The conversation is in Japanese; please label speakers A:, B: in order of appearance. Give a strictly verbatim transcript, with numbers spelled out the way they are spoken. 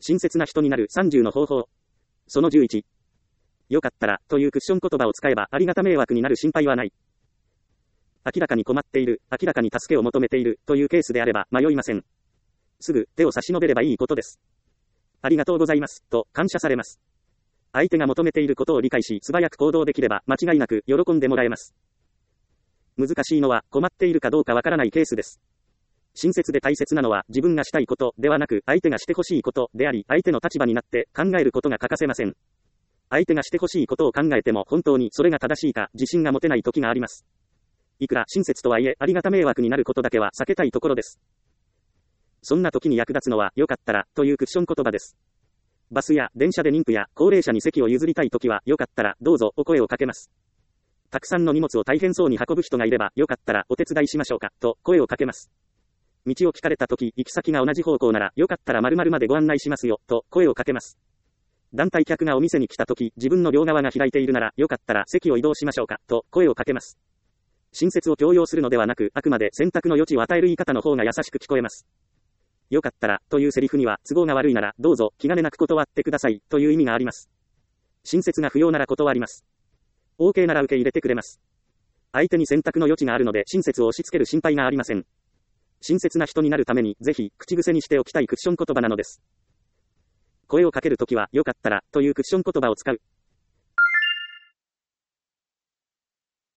A: 親切な人になるさんじゅうの方法。そのじゅういち。よかったら、というクッション言葉を使えばありがた迷惑になる心配はない。明らかに困っている、明らかに助けを求めている、というケースであれば迷いません。すぐ手を差し伸べればいいことです。ありがとうございます、と感謝されます。相手が求めていることを理解し素早く行動できれば間違いなく喜んでもらえます。難しいのは困っているかどうかわからないケースです。親切で大切なのは自分がしたいことではなく相手がしてほしいことであり、相手の立場になって考えることが欠かせません。相手がしてほしいことを考えても本当にそれが正しいか自信が持てない時があります。いくら親切とはいえありがた迷惑になることだけは避けたいところです。そんな時に役立つのはよかったらというクッション言葉です。バスや電車で妊婦や高齢者に席を譲りたい時はよかったらどうぞお声をかけます。たくさんの荷物を大変そうに運ぶ人がいればよかったらお手伝いしましょうかと声をかけます。道を聞かれた時行き先が同じ方向ならよかったら〇〇までご案内しますよと声をかけます。団体客がお店に来た時自分の両側が開いているならよかったら席を移動しましょうかと声をかけます。親切を強要するのではなくあくまで選択の余地を与える言い方の方が優しく聞こえます。よかったらというセリフには都合が悪いならどうぞ気兼ねなく断ってくださいという意味があります。親切が不要なら断ります。OK なら受け入れてくれます。相手に選択の余地があるので親切を押し付ける心配がありません。親切な人になるためにぜひ口癖にしておきたいクッション言葉なのです。声をかけるときはよかったらというクッション言葉を使う。